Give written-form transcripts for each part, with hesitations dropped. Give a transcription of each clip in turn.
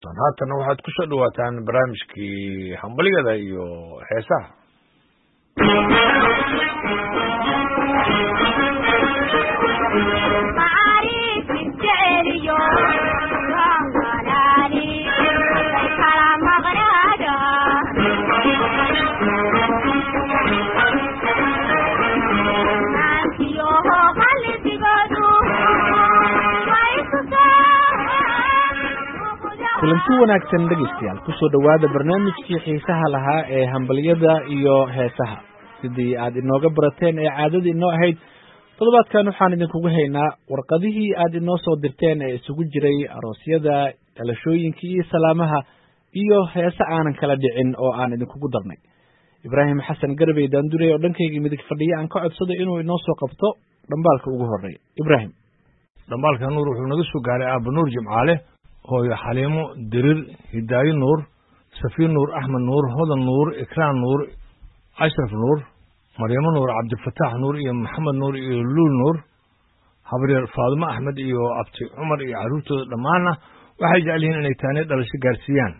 haatan waxaad ku soo dhawaataan barnaamijkii hambaliyada iyo heesaha. kulanti wanaagsan dhegeystayaal ku soo dhawaada barnaamijkii xiisaha lahaa ee hambaliyada iyo heesaha sidii aad inooga barateen ee caadadii inoo ahayd toddobaadkan waxaan idinkugu haynaa warqadihii aad inoo soo dirteen ee isugu jiray aroosyada dhalashooyinka iyo salaamaha iyo heese aanan kala dhicin oo aan idinkugu darnay. Ibraahim Xasan Garbey daandurey oo dhankaygii midig fadhiya aan ka codsaday inuu inoo soo qabto dhambaalka ugu horeeya. Ibraahim, dhambaalka nuur wuxuu naga soo gaaray aaba nuur Jimcaale, hooyo Xaliimo Dirir, Hidaayo Nuur, Safiin Nuur, Axmed Nuur, Hodan Nuur, Ikraan Nuur, Ashraf Nuur, Maryamo Nuur, Cabdifataax Nuur iyo Maxamed Nuur iyo Luul Nuur, Habriir Faadimo Axmed iyo Abti Cumar iyo caruurtooda dhammaanna waxay jecel yihiin inay taanee dhalasho gaarsiiyaan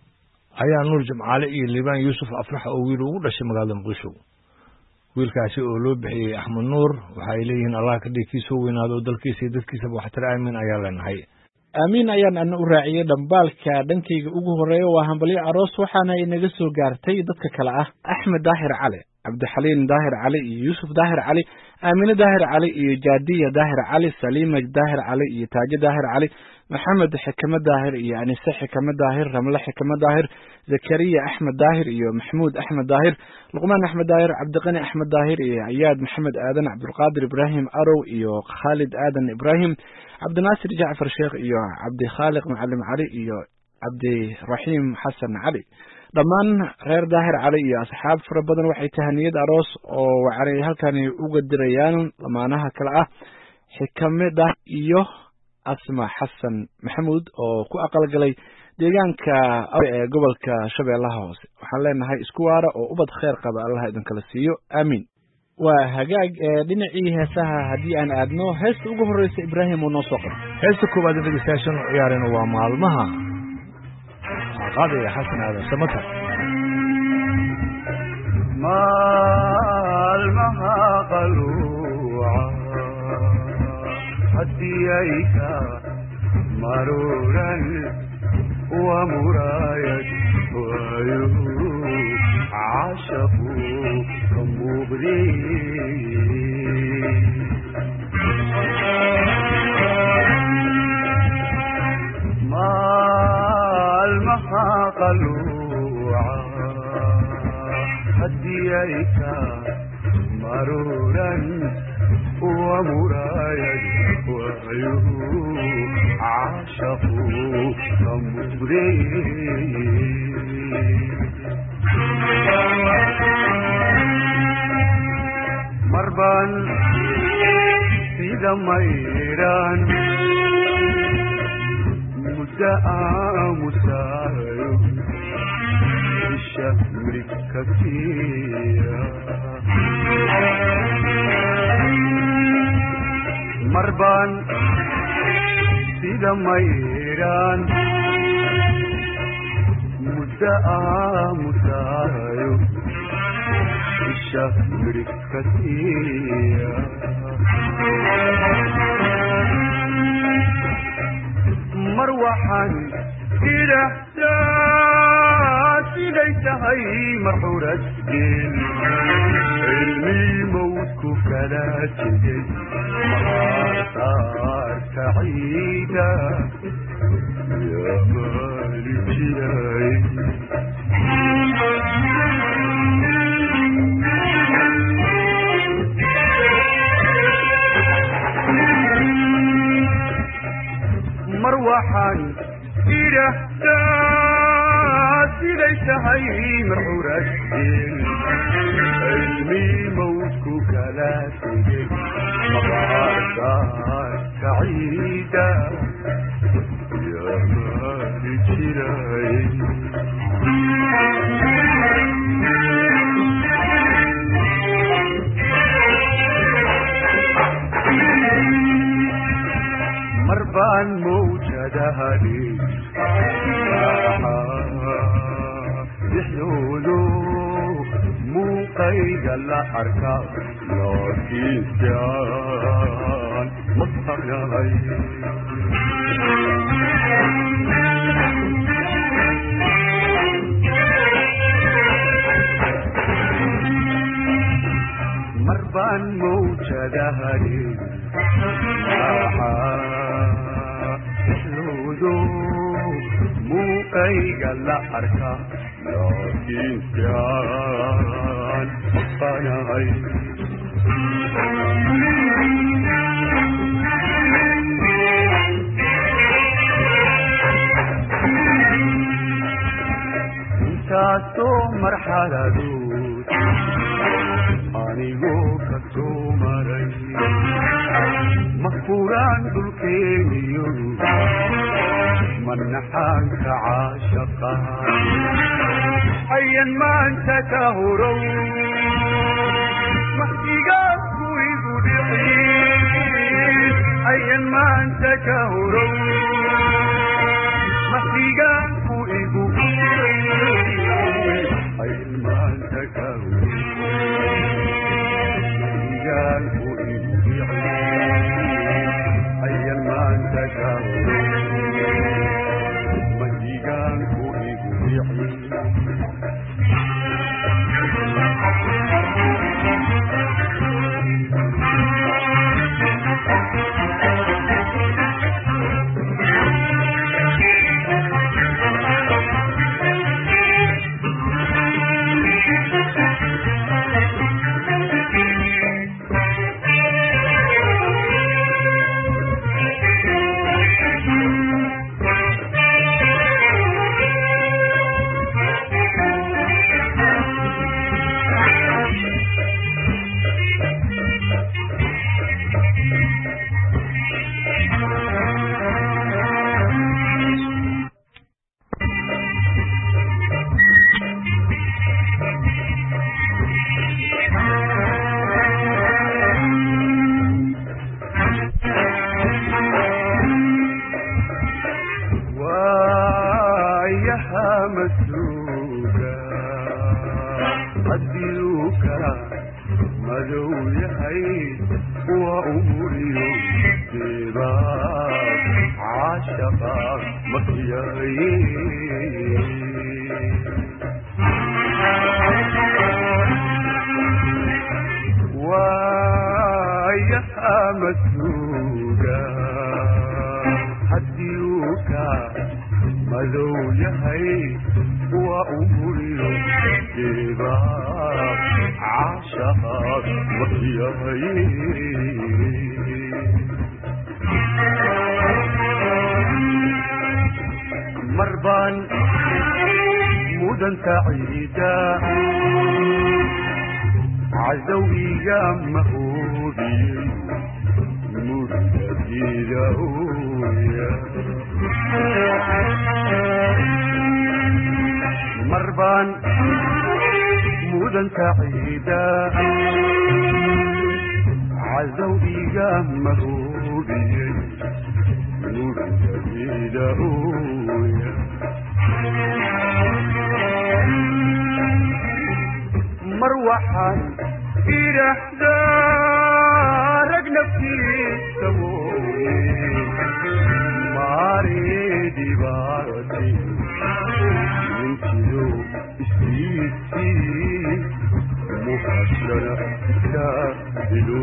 ayaa Nuur Jimcaale iyo Liibaan Yuusuf Afrax oo wiil ugu dhashay magaalada Muqdisho. wiilkaasi oo loo bixiyey Axmed Nuur waxay leeyihiin Allah ka dhigkiisa weynaado dalkiisa iyo dadkiisaba waxtar aamin ayaa leenahay. amiin ayaan ana u raaciyey dhambaalka dhankayga ugu horeeya waa hambalyo aroos waxaana inaga soo gaartay dadka kale ah Axmed Daahir Cali, Cabdixaliin Daahir Cali iyo Yuusuf Daahir Cali, Aamine Daahir Cali iyo Jaadiya Daahir Cali, Saliima Daahir Cali iyo Taajo Daahir Cali, Maxamed Xikmad Daahir iyo Anise Xikmad Daahir, Ramle Xikmad Daahir, Zakariya Axmed Daahir iyo Maxmuud Axmed Daahir, Luqmaan Axmed Daahir, Cabdiqani Axmed Daahir iyo Ayaad Maxamed Aadan, Cabdulqaadir Ibraahim Arow iyo Khalid Aadan Ibraahim, Cabdinaasir Jacfar Sheekh iyo Cabdi Khaaliq Macallim Cali iyo Cabdi Raxiim Xasan Cali. dhammaan reer Daahir Cali iyo asxaab fara badan waxay tahaniyad aroos oo waxay halkani uga dirayaan lamaanaha kala ah Xikmada iyo Asma Xasan Maxamuud oo ku aqalgalay deegaanka ee gobolka Shabeellaha Hoose. waxaan leenahay isku waara oo ubad khayr qaba Allah idin kala siiyo. amiin. waa hagaag dhinacii heesaha haddii aan aadno heesta ugu horreysa Ibraahim uu noo soo qoro. heesta koowaad dhegeystayaashan u ciyaarayna waa maalmaha qaadaya Xasan Aadan Samatar. maalmaha qaluuca hadiyayka maruran wa murayad waayuhu caashaqu kamugdi maalmaha qaluuca hadiyayka maruran wa murayad waayuhu caashaqu kamugdi marban sida mayran mudda aamusayo isha midkatiya marban sida mayran mudda aamusayo isha midkatiya mar waxaan idhahdaa siday tahay marxurad geel cilmi mawdku kala tegey maqaarka ciida yaa maali jiray mar waxaan idhahdaa siday tahay marxurad geel cilmi mawdku kala tegey maqaarka ciida yaa maali jiray marbaan mawjadaha muuqayga la arkaa laakiinkaan maqanahay marbaan mawjadahani maxaaxluudo muuqayga la arkaa laakiinkaan maqanahay intaasoo marxaladood anigoo ka soo maray mahfuraan dhulkeeniyo manaxaanka caashaqa ayan maanta ka horow mahdigaanku igu dhicin ayan maanta ka horow mahdigaanku igu ayan maanta ka horow mahdigaanku igu dhicin ayan maanta ka horow mahdigaanku igu dhicin مربان مدن سعيدة عزوي يا مهودي مدتي ذويا مربان مدن سعيدة عزوي يا مهودي مدتي ذويا مروحا إلى احزارك نفسي سوي ماريدي بارتي من كيلو استيتي محشرة كابلو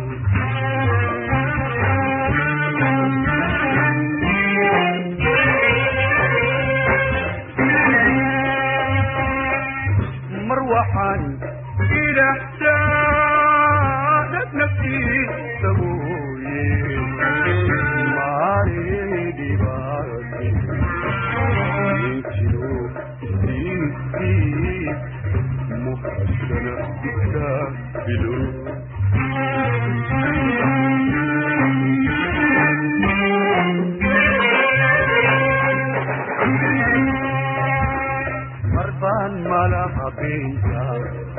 مروحا إلى احسانك نفسي سوي ماريدي بارتي من كيلو سيتي محسنة كابلو مربان مالها بينك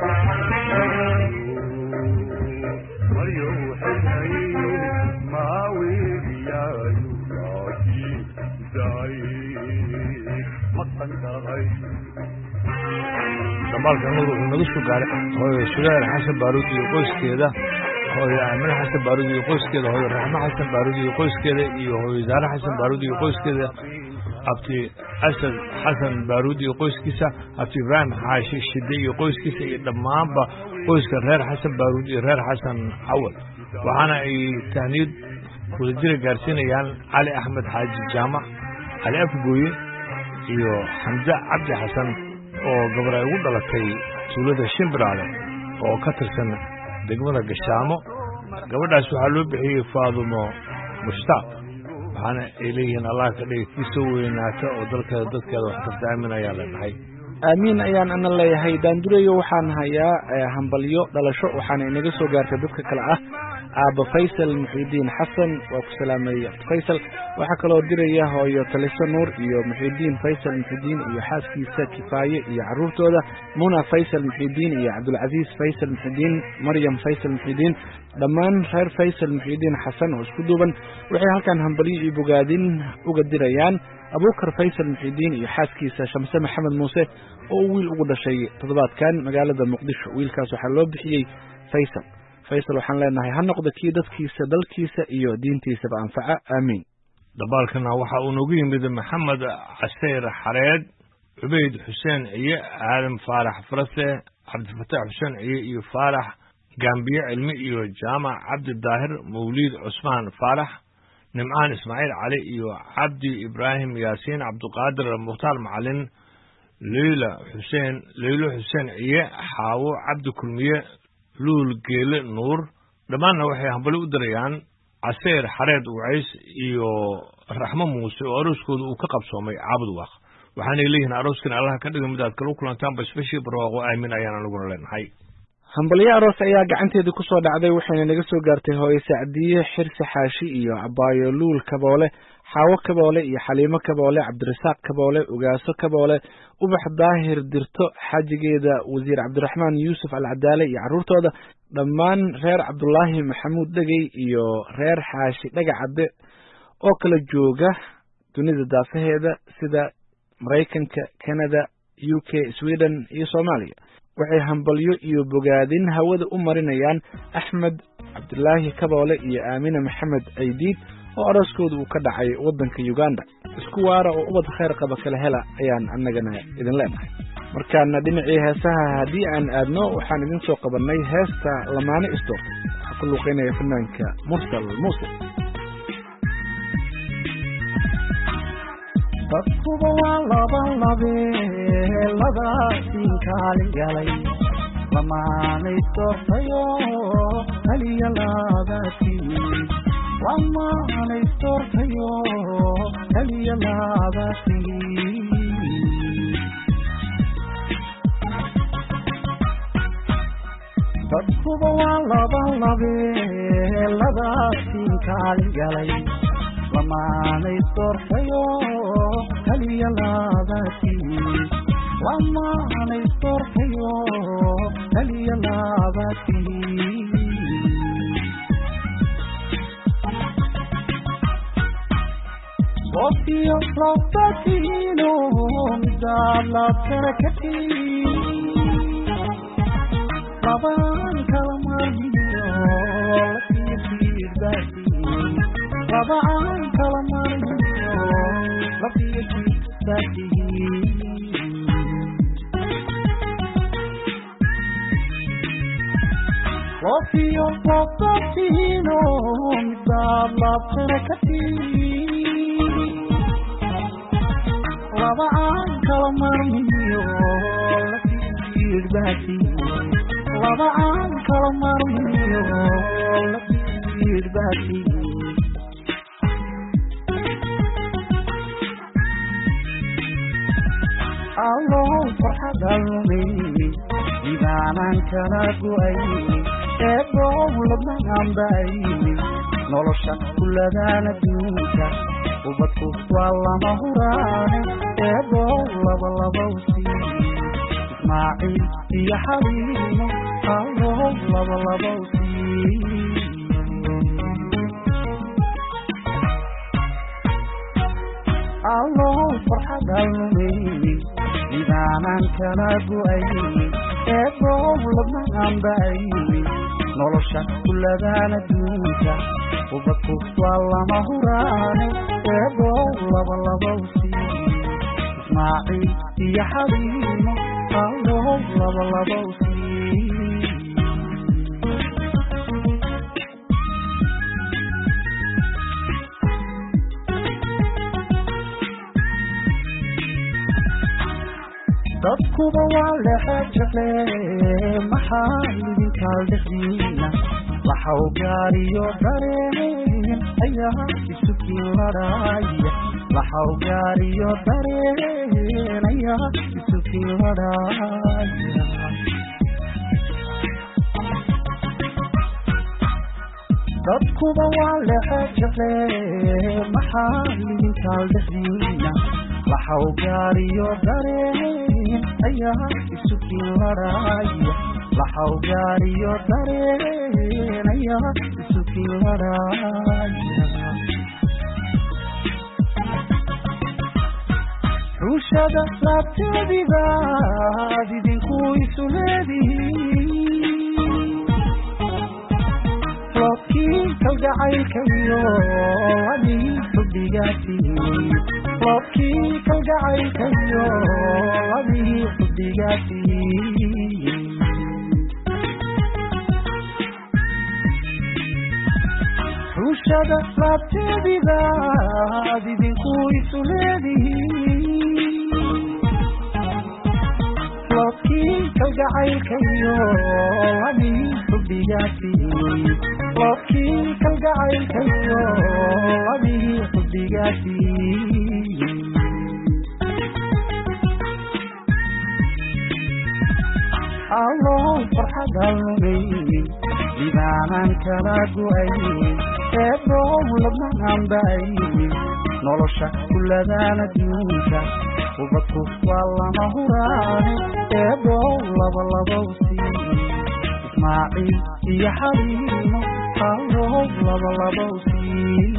مريوح العين ما ويليا يولاكي زعيم مطن تغير dhambaalka nuur wuxuu naga soo gaaray hooyo sulayr xasan baaruud iyo qoyskeeda, hooyo aamin xasan baaruud iyo qoyskeeda, hooyo raxmo xasan baaruud iyo qoyskeeda, iyo hooyo zaare xasan baaruud iyo qoyskeeda, abti asad xasan baaruud iyo qoyskiisa, abti ibraahim xaashi shide iyo qoyskiisa, iyo dhammaanba qoyska reer xasan baaruud iyo reer xasan cawal. waxaana ay tahniid wadajira gaarsiinayaan cali axmed xaaji jaamac, cali afgooye iyo xamse cabdi xasan oo gabar ay ugu dhalatay tuulada shimbiraale oo ka tirsan degmada gashaamo. gabadhaas waxaa loo bixiyey faadumo mushtaaq, waxaana ay leeyihiin allah ka dhigay kii soo weynaata oo dalkeeda dadkeeda wax tarta aamin ayaa leenahay. aamiin ayaan ana leeyahay. daandureyo waxaan hayaa hambalyo dhalasho, waxaana inaga soo gaartay dadka kale ah aaba faysal muxiidiin xasan, waa ku salaamay faysal. waxaa kaloo diraya hooyo taliso nuur iyo muxiidiin faysal muxiidiin iyo xaaskiisa kifaaye iyo caruurtooda, muna faysal muxiidiin iyo cabdulcasiis faysal muxiidiin, maryam faysal muxiidiin, dhammaan reer faysal muxiidiin xasan oo isku duuban. waxay halkan hambalyo iyo bogaadin uga dirayaan abuukar faysal muxiidiin iyo xaaskiisa shamse maxamed muuse oo wiil ugu dhashay toddobaadkan magaalada muqdisho. wiilkaas waxaa loo bixiyey faysal. faysal waxaan leenahay ha noqdo kii dadkiisa, dalkiisa iyo diintiisaba anfaca, aamiin. dhambaalkana waxa uu noogu yimid maxamed caseyr xareed, cubayd xuseen ciye, aadan faarax farase, cabdifataax xuseen ciye iyo faarax gaambiye cilmi iyo jaamac cabdi daahir, mawliid cusmaan faarax, nimcaan ismaaciil cali iyo cabdi ibraahim yaasiin, cabdiqaadir mukhtaar macalin, leylo xuseen ciye, xaawo cabdi kulmiye, luul geele nuur. dhammaanna waxay hambali u dirayaan caseyr xareed wacays iyo raxmo muuse oo arooskooda uu ka qabsoomay caabud waaq. waxaanay leeyihiin arooskan allaha ka dhiga mid aad kala kulantaan bashbashii barwaaqo aamin ayaan aniguna leenahay. hambalyo aroos ayaa gacanteedii ku soo dhacday, waxayna naga soo gaartay hooyo sacdiye xirsi xaashi iyo abaayo luul kaboole, xaawo kaboole iyo xaliimo kaboole, cabdirasaaq kaboole, ugaaso kaboole, ubax daahir dirto, xaajigeeda wasiir cabdiraxmaan yuusuf alcadaale iyo caruurtooda, dhammaan reer cabdulaahi maxamuud dhegey iyo reer xaashi dhagacadde oo kala jooga dunida daafaheeda sida maraykanka, canada, UK, sweden iyo soomaaliya. waxay hambalyo iyo bogaadin hawada u marinayaan axmed cabdulaahi kaboole iyo aamina maxamed aydiid oo arooskooda uu ka dhacay waddanka Uganda. isku waara oo ubad khayr qaba kala hela ayaan annagana idin leenahay. markaana dhinacii heesaha haddii aan aadno, waxaan idin soo qabanay heesta lamaane istoor, waxaa ku luuqeynaya fanaanka mursal muuse. dadkuba waa labadaasiin kaalin galay, lamaanay istoortayo kaliya laabaatiin, lamaanay istoortayo kaliya laabaatiin. dadkuba waa labadaasiin kaalin galay, lamaanay istoortayo kaliya laabaatiin, lamaanay istoortayo kaliya laabaatiin. Sofiyo laftatino midaad laabtana ka tiin, labaan kala marmiyo lasiyo fiirdaatiin, labaan kala marmiyo lasiyo fiirdaatiin. Sofiyo laftatino midaad laabtana ka tiin, labaan kala marmiyo lasiyo fiirdaatiin, labaan kala marmiyo lasiyo fiirdaatiin. allow farxadalmayni idaanan kala go'ayni, eebow ladnaan baayni nolosha kulladaan adduunka, ubadku waa lama huraane, eebow labalabow sii ismaaciil iyo xaliimo, allow labalabow sii. allow farxadalmayni libaanaan kala go'aynin eebow ladnaanba aynin nolosha kuladaan adduunka ubadku waa lama huraane eebow labalabow sii ismaaciil iyo xaliimo allow labalabow sii dadkuba waa leexejeclee maxaa idinkaal dhexdiina waxau gaariyo dareen ayaa isukiin ladhaaya waxau gaariyo dareen ayaa isukiin ladhaaya dadkuba waa leexejeclee maxaa idinkaal dhexdiina waxau gaariyo dareen ayaa isukiin ladhaaya waxau gaariyo dareen ayaa isukiin ladhaaya ruushada laabteedibaad idinku isu leedihiin loobkii kalgacaylkayo ladii xubbigaatihiin loobkii kalgacaylkayo ladii xubbigaatihiin ruushada laabteedibaad idinku isu leedihiin loobkii kalgacaylkayo ladii xubbigaatihiin loobkii kalgacaylkayo ladii xubbigaatihiin allow farxadaan lumaynin libaanaan kala go'aynin eebow ladnaanba aynin nolosha kuladaan adduunka ubadku waa lama huraane eebow labalabow sii ismaaciil iyo xaliimo allow labalabow sii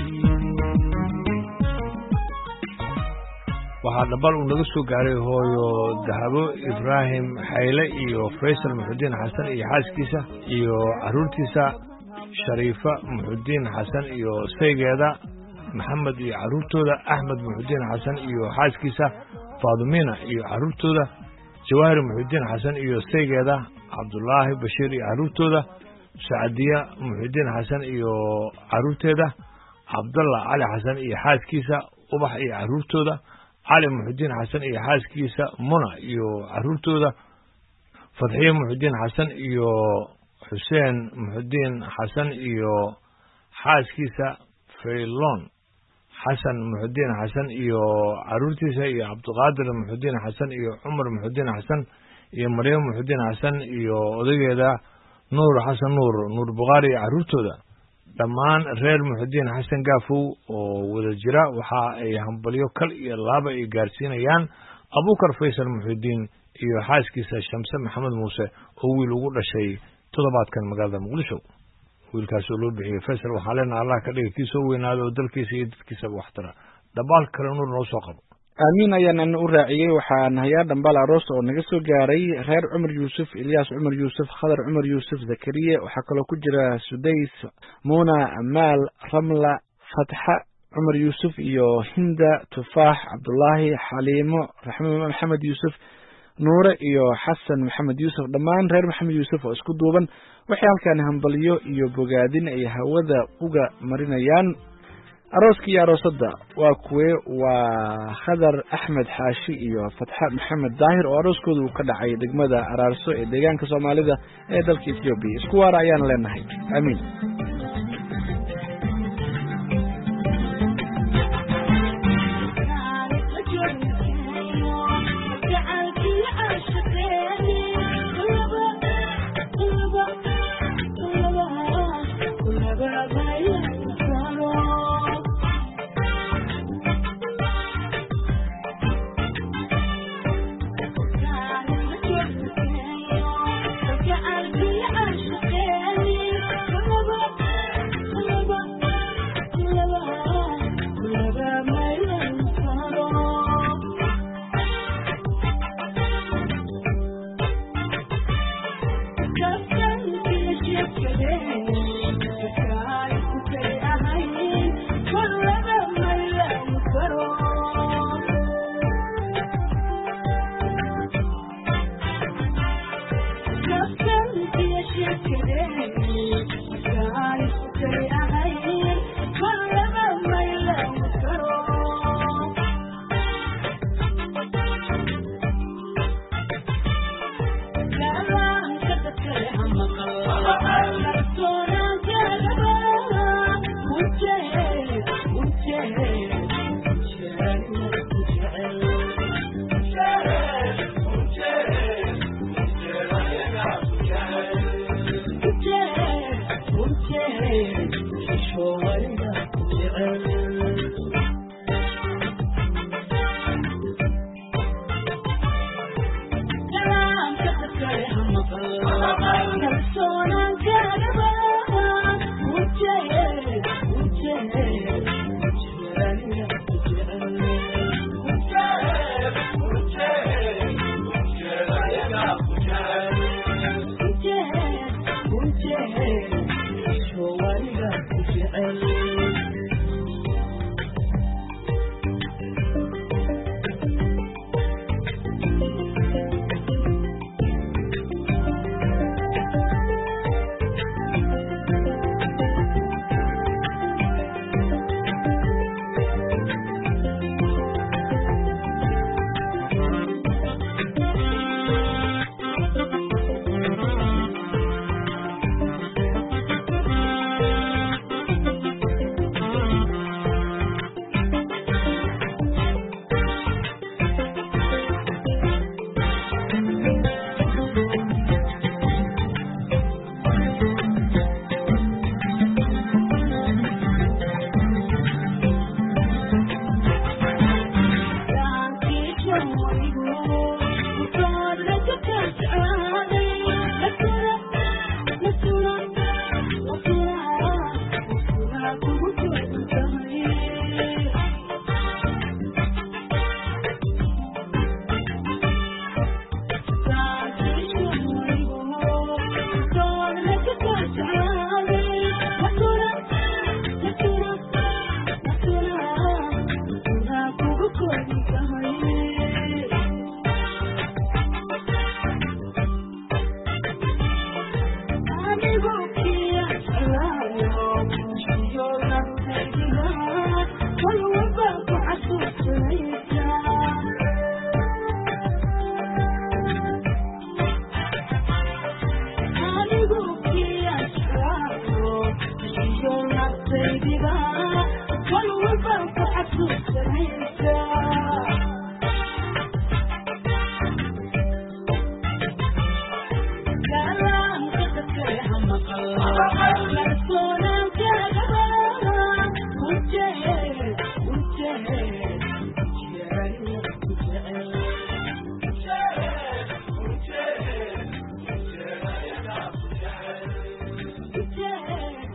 waxaa dhambal uu naga soo gaaray hooyo dahabo ibraahim xayle iyo faysal muxudiin xasan iyo xaaskiisa iyo caruurtiisa shariifa muxudiin xasan iyo saygeeda maxamed iyo caruurtooda axmed muxudiin xasan iyo xaaskiisa faadumina iyo caruurtooda jawaahir muxudiin xasan iyo saygeeda cabdulaahi bashiir iyo caruurtooda sacadiya muxudiin xasan iyo caruurteeda cabdallah cali xasan iyo xaaskiisa ubax iyo caruurtooda cali muxudiin xasan iyo xaaskiisa muna iyo caruurtooda fadxiye muxudiin xasan iyo xuseen muxudiin xasan iyo xaaskiisa faylon xasan muxudiin xasan iyo caruurtiisa iyo cabdiqaadir muxudiin xasan iyo cumar muxudiin xasan iyo maryam muxudiin xasan iyo odageeda nuur xasan nuur bukhaari iyo caruurtooda dhammaan reer muxudiin xasan gaafow oo wada jira waxa ay hambalyo kal iyo laaba ay gaarsiinayaan abuukar faysal muxudiin iyo xaaskiisa shamse maxamed muuse oo wiil ugu dhashay toddobaadkan magaalada muqdisho wiilkaas oo loo bixiyey faysal waxaa leenahay allah ka dhiga kii soo weynaado oo dalkiisa iyo dadkiisaba waxtara dhabaal kale nuur noo soo qabo aamiin ayaan u raaciyey waxaan hayaa dhambal aroos oo naga soo gaaray reer cumar yuusuf ilyaas cumar yuusuf khadar cumar yuusuf zakariye waxaa kaloo ku jira sudays muuna amaal ramla fatxa cumar yuusuf iyo hinda tufaax cabdulaahi xaliimo raxme maxamed yuusuf nuure iyo xasan maxamed yuusuf dhammaan reer maxamed yuusuf oo isku duuban waxay halkaan hambalyo iyo bogaadin ay hawada uga marinayaan arooska iyo aroosadda waa kuwe waa khadar axmed xaashi iyo fatxa maxamed daahir oo arooskooda uu ka dhacay degmada araarso ee deegaanka soomaalida ee dalka etoobiya isku waara ayaan leenahay aamiin Thank you.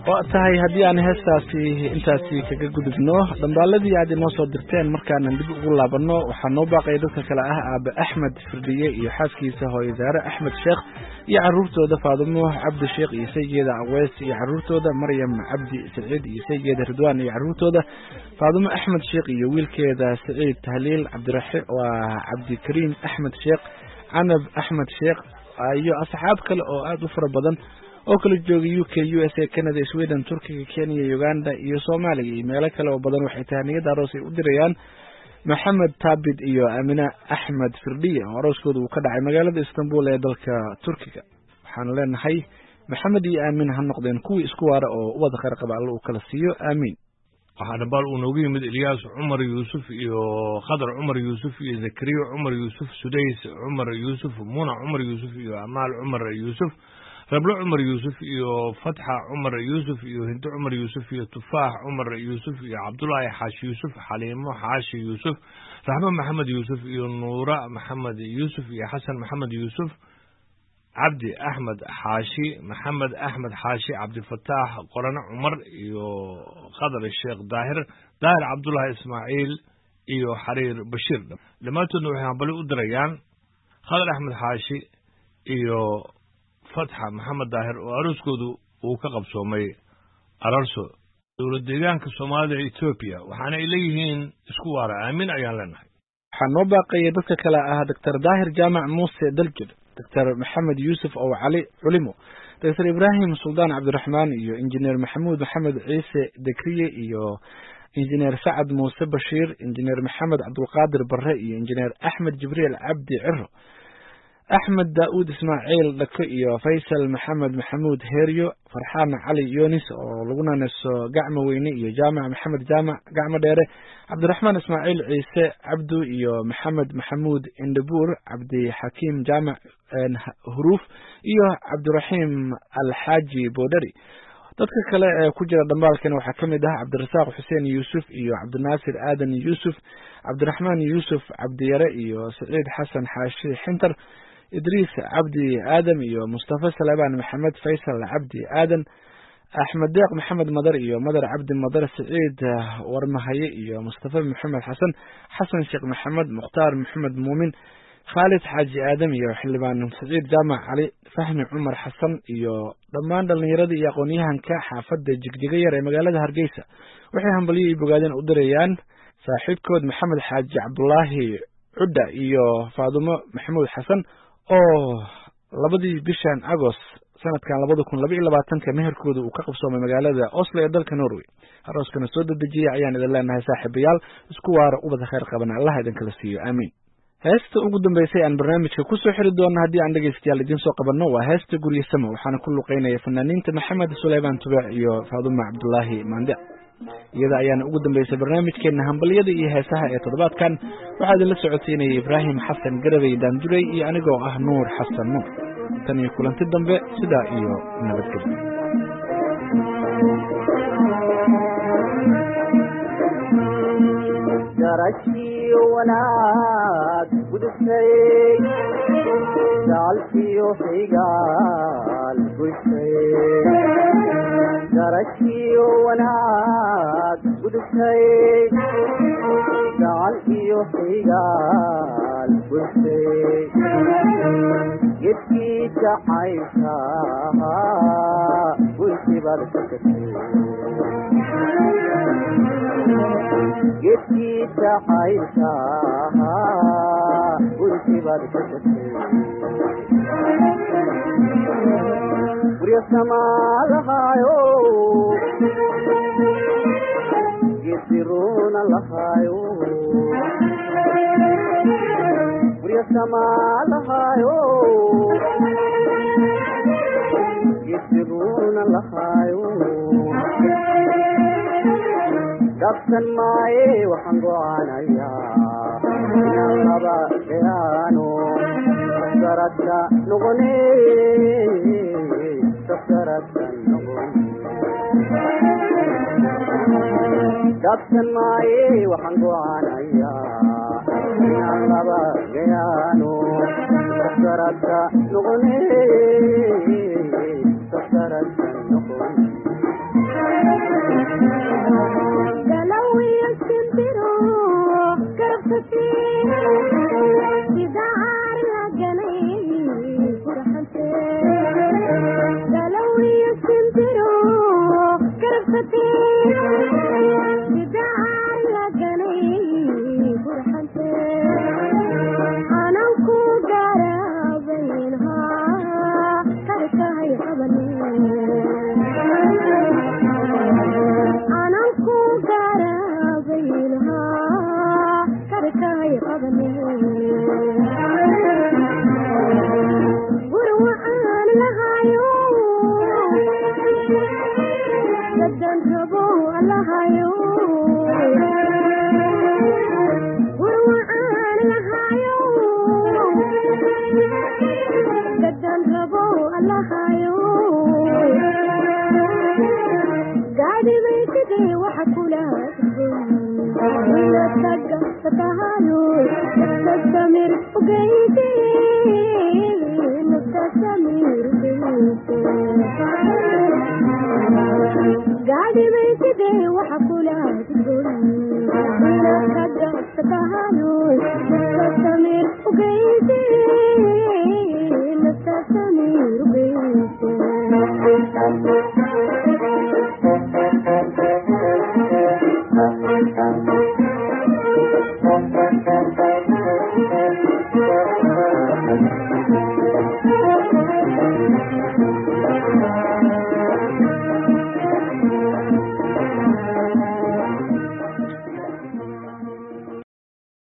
waa tahay haddii aan heestaasi intaasi kaga gudubno dhambaaladii aad inoo soo dirteen markaanan dib ugu laabanno waxaa noo baaqaya dadka kale ah aabe axmed firdhiye iyo xaaskiisa hooye zaare axmed sheekh iyo caruurtooda faadumo cabdi sheekh iyo saygeeda aweys iyo caruurtooda maryam cabdi saciid iyo saygeeda ridwaan iyo caruurtooda faadumo axmed sheekh iyo wiilkeeda saciid tahliil waa cabdikariim axmed sheekh canab axmed sheekh iyo asxaab kale oo aada u fara badan oo kala jooga UK USA Canada Sweden Turkiga Kenya Uganda iyo Soomaaliya iyo meelo kale oo badan waxay tahaniyada aroos ay u dirayaan Maxamed Taabid iyo Amina Axmed Firdhiye oo arooskooda uu ka dhacay magaalada Istanbul ee dalka Turkiga waxaan leenahay Maxamed iyo Amin ha noqdeen kuwii isku waara oo wada khayr qaba Allah uu kala siiyo aamin waxaa dhambaal uu noogu yimid Ilyas Cumar Yuusuf iyo Khadar Cumar Yuusuf iyo Zakariya Cumar Yuusuf Sudays Cumar Yuusuf Muna Cumar Yuusuf iyo Amal Cumar Yuusuf Rablo Cumar Yuusuf iyo Fatxa Cumar Yuusuf iyo Hindu Cumar Yuusuf iyo Tufaax Cumar Yuusuf iyo Cabdullaahi Xaashi Yuusuf Xaliimo Xaashi Yuusuf Raxmo Maxamed Yuusuf iyo Nuura Maxamed Yuusuf iyo Xasan Maxamed Yuusuf Cabdi Axmed Xaashi Maxamed Axmed Xaashi Cabdifataax Qorane Cumar iyo Khadar Sheekh Daahir Cabdullaahi Ismaaciil iyo Xariir Bashiir dhammaantoodna waxay hambali u dirayaan Khadar Axmed Xaashi iyo Fatxa Maxamed Daahir oo arooskoodu uu ka qabsoomay Ararso dowlad deegaanka Soomaalida ee Ethiopia waxaana ay leeyihiin isku waara aamin ayaan leenahay waxaa noo baaqaya dadka kale ah Dr. Daahir Jaamac Muuse Daljir Dr. Maxamed Yuusuf oo Cali Culimo Dr. Ibrahim Suldaan Cabdiraxmaan iyo Injineer Maxamuud Maxamed Ciise Dekriye iyo Injineer Sacad Muuse Bashiir Injineer Maxamed Cabdulqaadir Barre iyo Injineer Axmed Jibriil Cabdi Ciro أحمد داود إسماعيل لكيو فيصل محمود هيريو فرحان علي يونس ولغنا نسو قعمة ويني جامع محمد جامع قعمة ديري عبد الرحمن إسماعيل عيسى عبدو إيو محمود اندبور عبد حكيم جامع هروف إيو عبد الرحيم الحاجي بودري dadka kale ee ku jira dambaalkan waxaa kamid ah Cabdirasaaq Xuseen Yuusuf iyo Cabdinaasir Aadan Yuusuf Cabdiraxmaan Yuusuf Cabdiyare iyo Saciid Xasan Xaashi Xintar إدريس عبدي آدم إيو مصطفى سليمان محمد فيصل عبدي آدم أحمد داق محمد مدر إيو مدر عبد مدر سعيد ورمهي إيو مصطفى محمد حسن شيخ محمد مختار محمد مؤمن خالد حاجي آدم إيو حلبان سعيد جامع علي فهمي عمر حسن إيو ضمان دلنيردي يقونيها انكا حافظ جيجيغير مقالة هرقيسة وحيهم بلي بقادين أدريان صاحب كود محمد حاجي عبد الله عدة إيو فاضمة محمود حسن labadii bishan August sanadkan 2022 meherkooda uu ka qabsoomay magaalada Oslo ee dalka Norway arooskana soo dadajiyay ayaan idin leenahay saaxiibayaal isku waara ubada khayr qabana Allah idin kala siiyo aamin heesta ugu dambeysay aan barnaamijka ku soo xiri doono haddii aan dhageystayaal idin soo qabanno waa heesta guriga sama waxaana ku luqeynaya fanaaniinta Maxamed Suleymaan Tubaac iyo Faaduma Cabdullaahi Maande iyada ayaana ugu dambeysay barnaamijkeena hambaliyada iyo heesaha ee toddobaadkan waxaa idin la socodsiinayay Ibraahim Xasan Garawey Daanduray iyo anigoo ah Nuur Xasan Nuur tan iyo kulanti dambe sidaa iyo nabadgelyo جرشي وناك ودسي جعلتي وحيقال قلتي جرشي وناك ودسي جعلتي وحيقال قلتي يبكي جحيشها قلتي بركتي يبكي جحيشها قلتي بركتي وريا السماء لهايو يسرون لهايو وريا السماء لهايو يسرون لهايو دبسن معي وحنقو عنايا نغبا يانو تسرتنا نغني تسرتنا نغني دبسن معي وحنقو عنايا نغبا يانو تسرتنا نغني تسرتنا نغني samir ugeydi